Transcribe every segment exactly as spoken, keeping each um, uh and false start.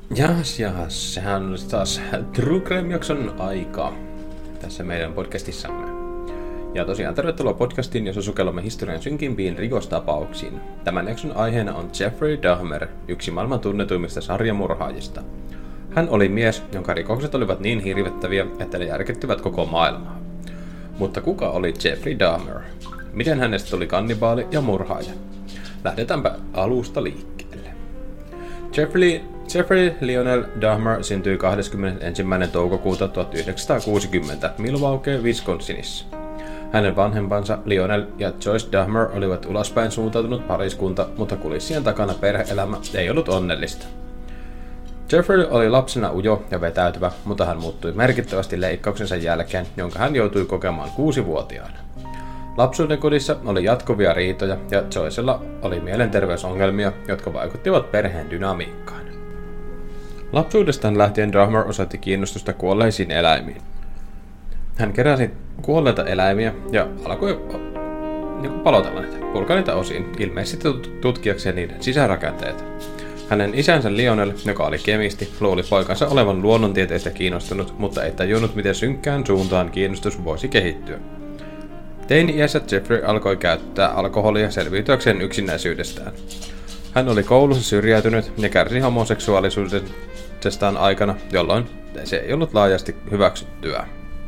Jahas, jahas. Sehän on taas True Crime-jakson aika tässä meidän podcastissamme. Ja tosiaan tervetuloa podcastiin, jossa sukellumme historian synkimpiin rikostapauksiin. Tämän jakson aiheena on Jeffrey Dahmer, yksi maailman tunnetuimmista sarjamurhaajista. Hän oli mies, jonka rikokset olivat niin hirvittäviä, että ne järkyttivät koko maailmaa. Mutta kuka oli Jeffrey Dahmer? Miten hänestä tuli kannibaali ja murhaaja? Lähdetäänpä alusta liikkeelle. Jeffrey, Jeffrey Lionel Dahmer syntyi kahdeskymmenesensimmäinen toukokuuta tuhatyhdeksänsataakuusikymmentä Milwaukee, Wisconsinissa. Hänen vanhempansa Lionel ja Joyce Dahmer olivat ulospäin suuntautunut pariskunta, mutta kulissien takana perhe-elämä ei ollut onnellista. Jeffrey oli lapsena ujo ja vetäytyvä, mutta hän muuttui merkittävästi leikkauksensa jälkeen, jonka hän joutui kokemaan kuusivuotiaana. Lapsuuden kodissa oli jatkuvia riitoja ja Joycella oli mielenterveysongelmia, jotka vaikuttivat perheen dynamiikkaan. Lapsuudestaan lähtien Dahmer osoitti kiinnostusta kuolleisiin eläimiin. Hän keräsi kuolleita eläimiä ja alkoi niin palotella niitä, purkaa niitä osiin, ilmeisesti tutkiakseen niiden sisärakenteita. Hänen isänsä Lionel, joka oli kemisti, luuli poikansa olevan luonnontieteistä kiinnostunut, mutta ei tajunnut, miten synkkään suuntaan kiinnostus voisi kehittyä. Teini-iässä Jeffrey alkoi käyttää alkoholia selviytyäkseen yksinäisyydestään. Hän oli koulussa syrjäytynyt ja kärsi homoseksuaalisuudestaan aikana, jolloin se ei ollut laajasti hyväksyttyä.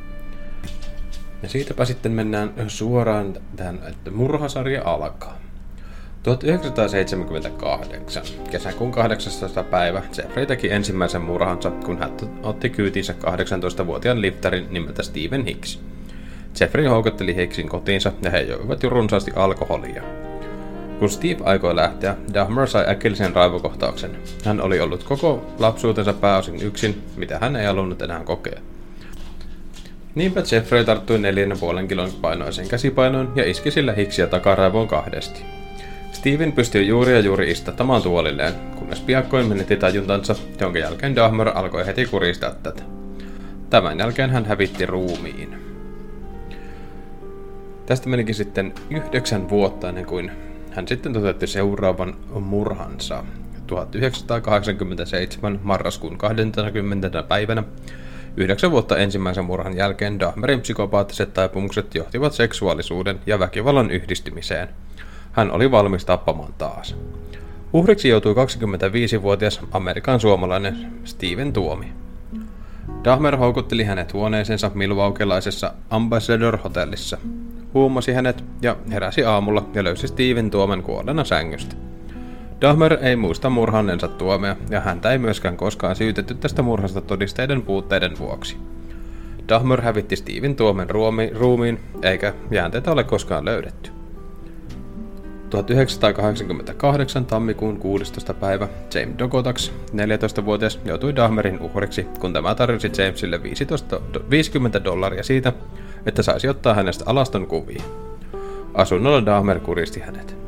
Ja siitäpä sitten mennään suoraan tähän, että murhasarja alkaa. tuhatyhdeksänsataaseitsemänkymmentäkahdeksan, kesäkuun kahdeksastoista päivä, Jeffrey teki ensimmäisen murhansa, kun hän otti kyytinsä kahdeksantoistavuotiaan liftarin nimeltä Stephen Hicks. Jeffrey houkutteli Hicksin kotiinsa ja he joivat jo runsaasti alkoholia. Kun Steve aikoi lähteä, Dahmer sai äkillisen raivokohtauksen. Hän oli ollut koko lapsuutensa pääosin yksin, mitä hän ei halunnut enää kokea. Niinpä Jeffrey tarttui neljän pilkku viiden kilon painoiseen käsipainoon ja iski sillä Hicksia takaraivoon kahdesti. Steven pystyi juuri ja juuri istuttamaan tuolilleen, kunnes piakkoin menetti tajuntansa, jonka jälkeen Dahmer alkoi heti kuristaa tätä. Tämän jälkeen hän hävitti ruumiin. Tästä menikin sitten yhdeksän vuotta ennen kuin hän sitten toteutti seuraavan murhansa. tuhatyhdeksänsataakahdeksankymmentäseitsemän marraskuun kahdeskymmenes päivänä, yhdeksän vuotta ensimmäisen murhan jälkeen, Dahmerin psykopaattiset taipumukset johtivat seksuaalisuuden ja väkivallan yhdistymiseen. Hän oli valmis tappamaan taas. Uhriksi joutui kaksikymmentäviisivuotias Amerikan suomalainen Steven Tuomi. Dahmer houkutteli hänet huoneeseensa milwaukelaisessa Ambassador-hotellissa. Huumasi hänet ja heräsi aamulla ja löysi Steven Tuomen kuolleena sängystä. Dahmer ei muista murhanneensa Tuomea ja häntä ei myöskään koskaan syytetty tästä murhasta todisteiden puutteiden vuoksi. Dahmer hävitti Steven Tuomen ruumiin eikä jäänteitä ole koskaan löydetty. tuhatyhdeksänsataakahdeksankymmentäkahdeksan tammikuun kuudestoista päivä James Dogotax, neljätoistavuotias, joutui Dahmerin uhriksi, kun tämä tarjosi Jamesille viisikymmentä dollaria siitä, että saisi ottaa hänestä alaston kuvia. Asunnolla Dahmer kuristi hänet.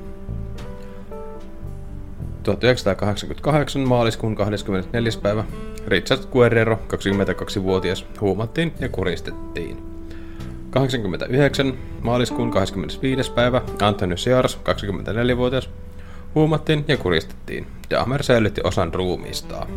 tuhatyhdeksänsataakahdeksankymmentäkahdeksan maaliskuun kahdeskymmenesneljäs päivä Richard Guerrero, kaksikymmentäkaksivuotias, huumattiin ja kuristettiin. kahdeksankymmentäyhdeksän maaliskuun kahdeskymmenesviides päivä Anthony Sears, kaksikymmentäneljävuotias, huumattiin ja kuristettiin. Dahmer säilytti osan ruumiistaan.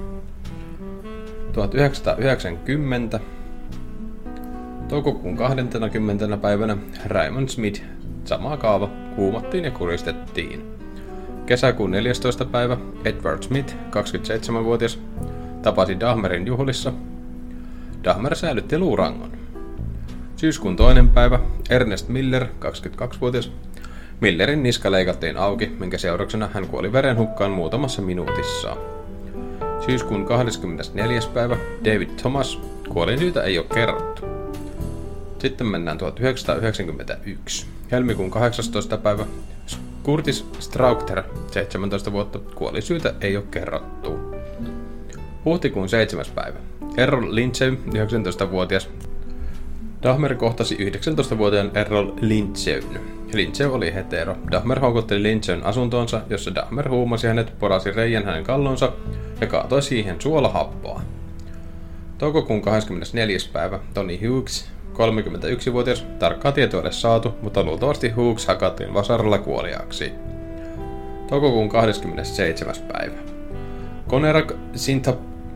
tuhatyhdeksänsataayhdeksänkymmentä toukokuun kahdeskymmenes päivänä Raymond Smith, sama kaava, huumattiin ja kuristettiin. Kesäkuun neljästoista päivä Edward Smith, kaksikymmentäseitsemänvuotias, tapasi Dahmerin juhlissa. Dahmer säilytti luurangon. Syyskuun toinen päivä Ernest Miller, kaksikymmentäkaksivuotias. Millerin niska leikattiin auki, minkä seurauksena hän kuoli verenhukkaan muutamassa minuutissa. Syyskuun kahdeskymmenesneljäs päivä David Thomas, kuolinsyytä ei ole kerrottu. Sitten mennään tuhatyhdeksänsataayhdeksänkymmentäyksi. Helmikuun kahdeksastoista päivä Curtis Strauchter, seitsemäntoista vuotta, kuolinsyytä ei ole kerrottu. Huhtikuun seitsemäs päivä Errol Lindsay, yhdeksäntoistavuotias. Dahmer kohtasi yhdeksäntoistavuotiaan Errol Lindsayn. Lindsay oli hetero. Dahmer houkutteli Lindsayn asuntoonsa, jossa Dahmer huumasi hänet, porasi reijän hänen kallonsa ja kaatoi siihen suolahappoa. Toukokuun kahdeskymmenesneljäs päivä Tony Hughes, kolmekymmentäyksivuotias, tarkkaa tietoa ei ole saatu, mutta luultavasti Hughes hakattiin vasaralla kuoliaaksi. Toukokuun kahdeskymmenesseitsemäs päivä Konerak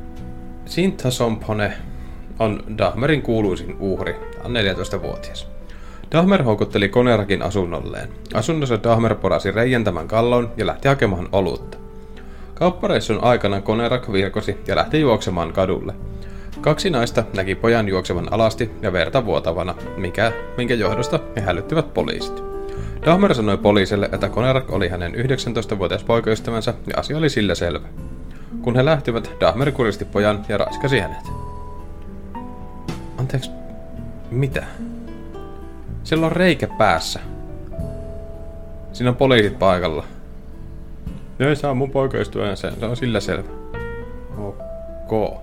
Sinta Sompone on Dahmerin kuuluisin uhri. Hän on neljätoistavuotias. Dahmer houkutteli Conerakin asunnolleen. Asunnossa Dahmer porasi reijän tämän kalloon ja lähti hakemaan olutta. Kauppareissun aikana Conerak virkosi ja lähti juoksemaan kadulle. Kaksi naista näki pojan juoksevan alasti ja verta vuotavana, mikä, minkä johdosta he hälyttivät poliisit. Dahmer sanoi poliisille, että Conerak oli hänen yhdeksäntoistavuotias poikaystävänsä ja asia oli sillä selvä. Kun he lähtivät, Dahmer kuristi pojan ja raiskasi hänet. Anteeksi, mitä? Siellä on reikä päässä. Siinä on poliisit paikalla. Ei saa mun poikaystävän, se on sillä selvä. Ok.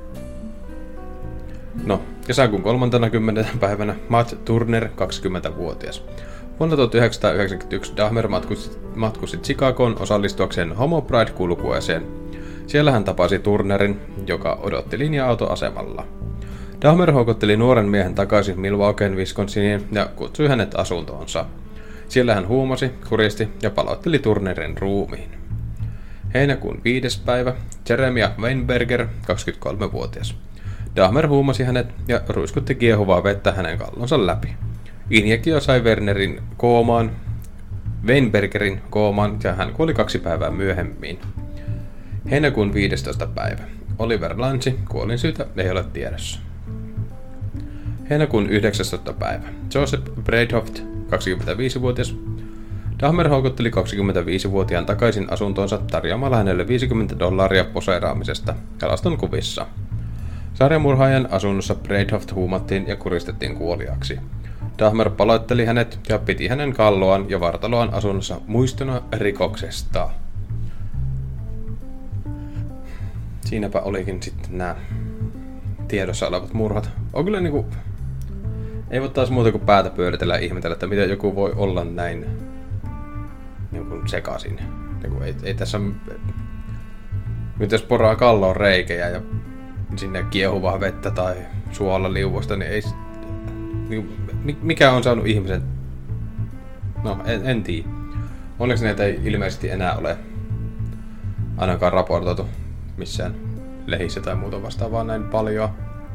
No, kesäkuun kolmantenakymmenentenä päivänä Matt Turner, kaksikymmentävuotias. Vuonna tuhatyhdeksänsataayhdeksänkymmentäyksi Dahmer matkusti, matkusti Chicagoon osallistuakseen Homo Pride-kulkueeseen. Siellä hän tapasi Turnerin, joka odotti linja-autoasemalla. Dahmer houkutteli nuoren miehen takaisin Milwaukeeen, Wisconsiniin ja kutsui hänet asuntoonsa. Siellä hän huumasi, kuristi ja palautteli Turnerin ruumiin. Heinäkuun viides päivä Jeremiah Weinberger, kaksikymmentäkolmevuotias. Dahmer huumasi hänet ja ruiskutti kiehuvaa vettä hänen kallonsa läpi. Injektio sai Wernerin koomaan, Weinbergerin koomaan ja hän kuoli kaksi päivää myöhemmin. Heinäkuun viidestoista päivä. Oliver Lange, kuolinsyytä ei ole tiedossa. Heinäkuun yhdeksästoista päivä. Joseph Breithoft, kaksikymmentäviisivuotias. Dahmer houkutteli kaksikymmentäviisivuotiaan takaisin asuntoonsa tarjoamalla hänelle viisikymmentä dollaria poseeraamisesta kalaston kuvissa. Sarjamurhaajan asunnossa Breithoft huumattiin ja kuristettiin kuoliaksi. Dahmer paloitteli hänet ja piti hänen kalloaan ja vartaloaan asunnossa muistona rikoksesta. Siinäpä olikin sitten nämä tiedossa olevat murhat. On kyllä niinku... Ei voi taas muuta kuin päätä pyöritellä ja ihmetellä, että miten joku voi olla näin niinku sekaisin. Niinku ei, ei tässä... Nyt jos poraa kalloon reikejä ja sinne kiehuvaa vettä tai suolla liuvosta, niin ei... Niin, mikä on saanut ihmisen... No, en, en tiedä. Onneksi näitä ei ilmeisesti enää ole ainakaan raportoitu missään lehissä tai muuta vastaavaa näin paljon.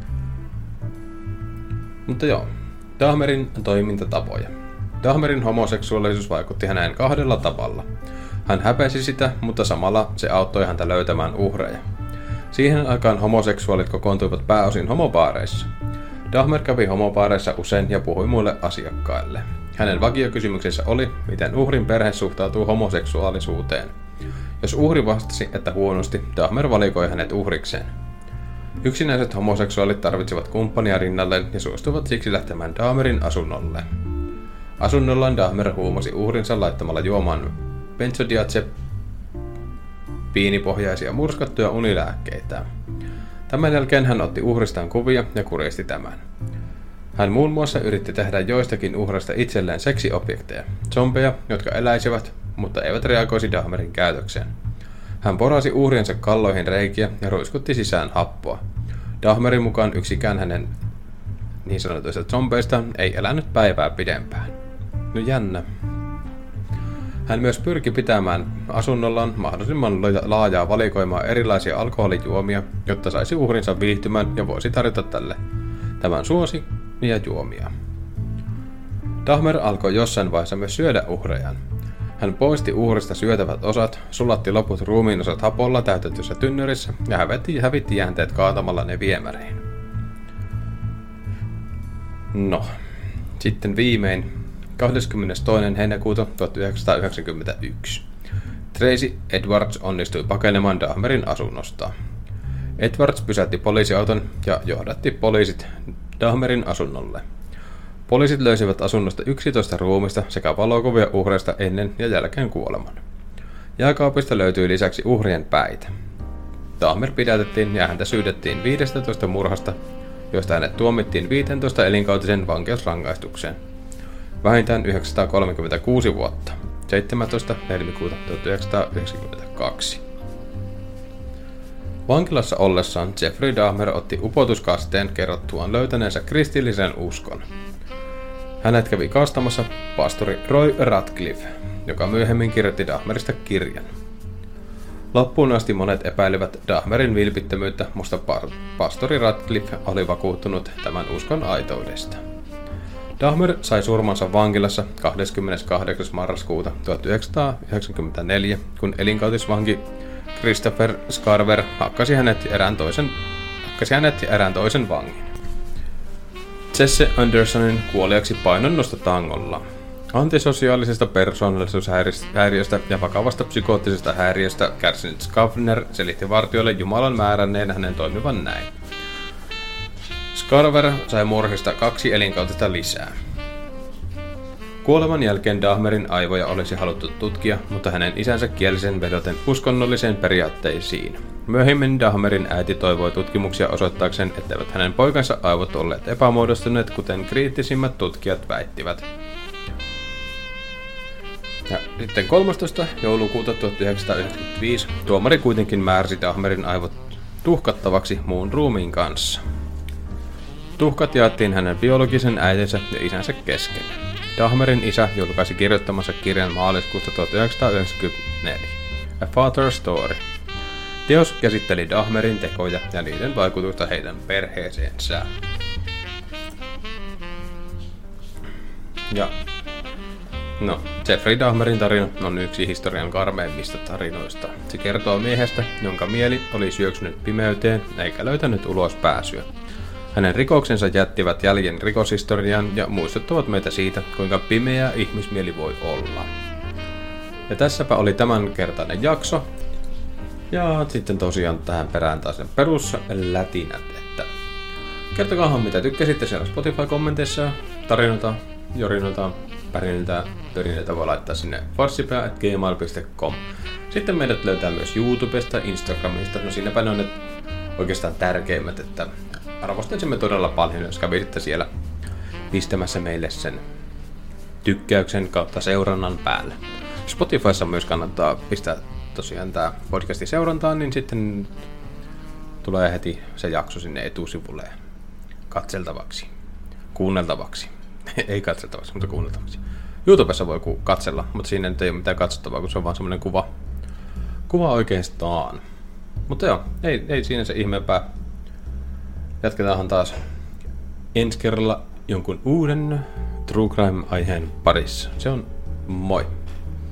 Mutta joo, Dahmerin toimintatapoja. Dahmerin homoseksuaalisuus vaikutti häneen kahdella tavalla. Hän häpesi sitä, mutta samalla se auttoi häntä löytämään uhreja. Siihen aikaan homoseksuaalit kokoontuivat pääosin homobaareissa. Dahmer kävi homobaareissa usein ja puhui muille asiakkaille. Hänen vakiokysymyksensä oli, miten uhrin perhe suhtautuu homoseksuaalisuuteen. Jos uhri vastasi, että huonosti, Dahmer valikoi hänet uhrikseen. Yksinäiset homoseksuaalit tarvitsivat kumppania rinnalleen ja suostuivat siksi lähtemään Dahmerin asunnolle. Asunnollaan Dahmer huumasi uhrinsa laittamalla juomaan benzodiazepiinipohjaisia murskattuja unilääkkeitä. Tämän jälkeen hän otti uhristaan kuvia ja kuristi tämän. Hän muun muassa yritti tehdä joistakin uhreista itselleen seksiobjekteja, zombeja, jotka eläisivät, mutta eivät reagoisi Dahmerin käytökseen. Hän porasi uhriensa kalloihin reikiä ja ruiskutti sisään happoa. Dahmerin mukaan yksikään hänen niin sanotuista zombeista ei elänyt päivää pidempään. No jännä. Hän myös pyrki pitämään asunnollaan mahdollisimman laajaa valikoimaa erilaisia alkoholijuomia, jotta saisi uhrinsa viihtymään ja voisi tarjota tälle tämän suosi ja juomia. Dahmer alkoi jossain vaiheessa myös syödä uhrejaan. Hän poisti uhrista syötävät osat, sulatti loput ruumiin osat hapolla täytetyssä tynnyrissä ja hävitti, hävitti jäänteet kaatamalla ne viemäriin. No, sitten viimein kahdeskymmenestoinen heinäkuuta tuhatyhdeksänsataayhdeksänkymmentäyksi. Tracy Edwards onnistui pakenemaan Dahmerin asunnosta. Edwards pysäytti poliisiauton ja johdatti poliisit Dahmerin asunnolle. Poliisit löysivät asunnosta yksitoista ruumista sekä valokuvia uhreista ennen ja jälkeen kuoleman. Jääkaapista löytyi lisäksi uhrien päitä. Dahmer pidätettiin ja häntä syydettiin viidestätoista murhasta, joista hänet tuomittiin viisitoista elinkautisen vankeusrangaistukseen. Vähintään yhdeksänsataakolmekymmentäkuusi vuotta, seitsemästoista helmikuuta tuhatyhdeksänsataayhdeksänkymmentäkaksi. Vankilassa ollessaan Jeffrey Dahmer otti upotuskasteen kerrottuaan löytäneensä kristillisen uskon. Hänet kävi kastamassa pastori Roy Ratcliffe, joka myöhemmin kirjoitti Dahmerista kirjan. Loppuun asti monet epäilivät Dahmerin vilpittömyyttä, mutta pastori Radcliffe oli vakuuttunut tämän uskon aitoudesta. Dahmer sai surmansa vankilassa kahdeskymmeneskahdeksas marraskuuta tuhatyhdeksänsataayhdeksänkymmentäneljä, kun elinkautisvanki Christopher Scarver hakkasi hänet ja erään toisen, hakkasi hänet ja erään toisen vangin. Jesse Andersonin kuoliaksi painonnosto tangolla. Antisosiaalisesta persoonallisuushäiriöstä ja vakavasta psykoottisesta häiriöstä kärsinyt Scarver selitti vartijoille Jumalan määränneen hänen toimivan näin. Scarver sai murhista kaksi elinkautista lisää. Kuoleman jälkeen Dahmerin aivoja olisi haluttu tutkia, mutta hänen isänsä kielsi sen vedoten uskonnolliseen periaatteisiin. Myöhemmin Dahmerin äiti toivoi tutkimuksia osoittaakseen, etteivät hänen poikansa aivot olleet epämuodostuneet, kuten kriittisimmät tutkijat väittivät. Ja sitten kolmastoista joulukuuta tuhatyhdeksänsataayhdeksänkymmentäviisi tuomari kuitenkin määräsi Dahmerin aivot tuhkattavaksi muun ruumiin kanssa. Tuhkat jaettiin hänen biologisen äitinsä ja isänsä kesken. Dahmerin isä julkaisi kirjoittamansa kirjan maaliskuusta tuhatyhdeksänsataayhdeksänkymmentäneljä, A Father's Story. Teos käsitteli Dahmerin tekoja ja niiden vaikutusta heidän perheeseensä. Ja no, Jeffrey Dahmerin tarina on yksi historian karmeimmista tarinoista. Se kertoo miehestä, jonka mieli oli syöksynyt pimeyteen eikä löytänyt ulos pääsyä. Hänen rikoksensa jättivät jäljen rikoshistoriaan ja muistuttavat meitä siitä, kuinka pimeä ihmismieli voi olla. Ja tässäpä oli tämänkertainen jakso. Ja sitten tosiaan tähän perään taas peruslätinät, että kertokaahan mitä tykkäsitte siellä Spotify-kommenteissa, tarinoita, jorinoita, päriniltä, töriniltä voi laittaa sinne farssipää at gmail piste com. Sitten meidät löytää myös YouTubesta, Instagramista, no siinäpä ne on ne oikeastaan tärkeimmät, että arvostaisimme todella paljon, jos kävisitte siellä pistämässä meille sen tykkäyksen kautta seurannan päälle. Spotifyssa myös kannattaa pistää tosiaan tää podcasti seurantaan, niin sitten tulee heti se jakso sinne etusivulle katseltavaksi, kuunneltavaksi. Ei katseltavaksi, mutta kuunneltavaksi. YouTubessa voi katsella, mutta siinä nyt ei ole mitään katsottavaa, kun se on vaan semmoinen kuva, kuva oikeastaan. Mutta joo, ei, ei siinä se ihmeempää. Jatketaanhan taas ensi kerralla jonkun uuden True Crime-aiheen parissa. Se on moi!